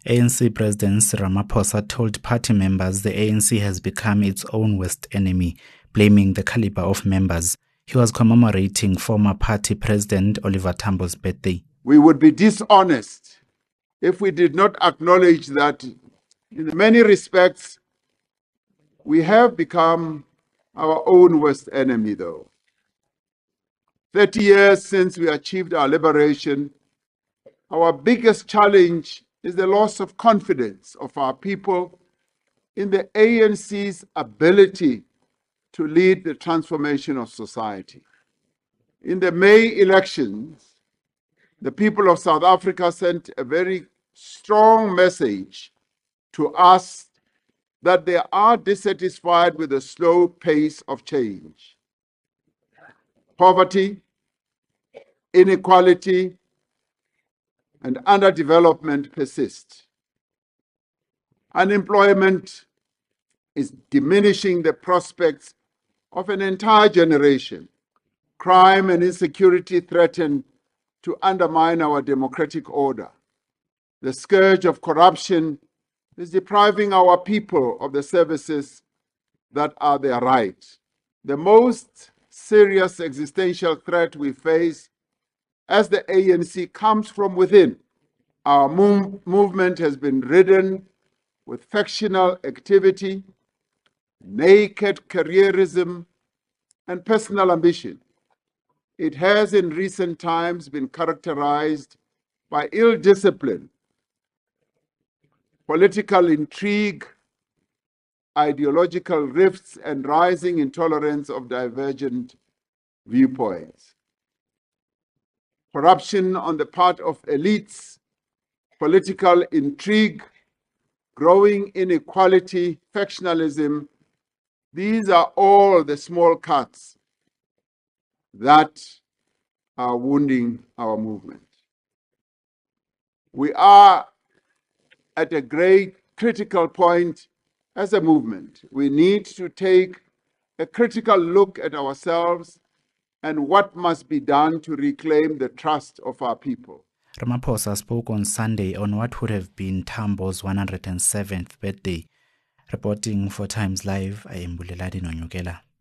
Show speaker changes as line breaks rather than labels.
ANC President Cyril Ramaphosa told party members the ANC has become its own worst enemy, blaming the caliber of members. He was commemorating former party president Oliver Tambo's birthday.
We would be dishonest if we did not acknowledge that in many respects we have become our own worst enemy, though. 30 years since we achieved our liberation, our biggest challenge is the loss of confidence of our people in the ANC's ability to lead the transformation of society. In the May elections, the people of South Africa sent a very strong message to us that they are dissatisfied with the slow pace of change. Poverty, inequality, and underdevelopment persist. Unemployment is diminishing the prospects of an entire generation. Crime and insecurity threaten to undermine our democratic order. The scourge of corruption is depriving our people of the services that are their right. The most serious existential threat we face as the ANC comes from within. Our movement has been ridden with factional activity, naked careerism, and personal ambition. It has in recent times been characterized by ill discipline, political intrigue, ideological rifts, and rising intolerance of divergent viewpoints. Corruption on the part of elites, political intrigue, growing inequality, factionalism, these are all the small cuts that are wounding our movement. We are at a great critical point as a movement. We need to take a critical look at ourselves and what must be done to reclaim the trust of our people.
Ramaphosa spoke on Sunday on what would have been Tambo's 107th birthday. Reporting for Times Live, I am Buleladi Nonyukela.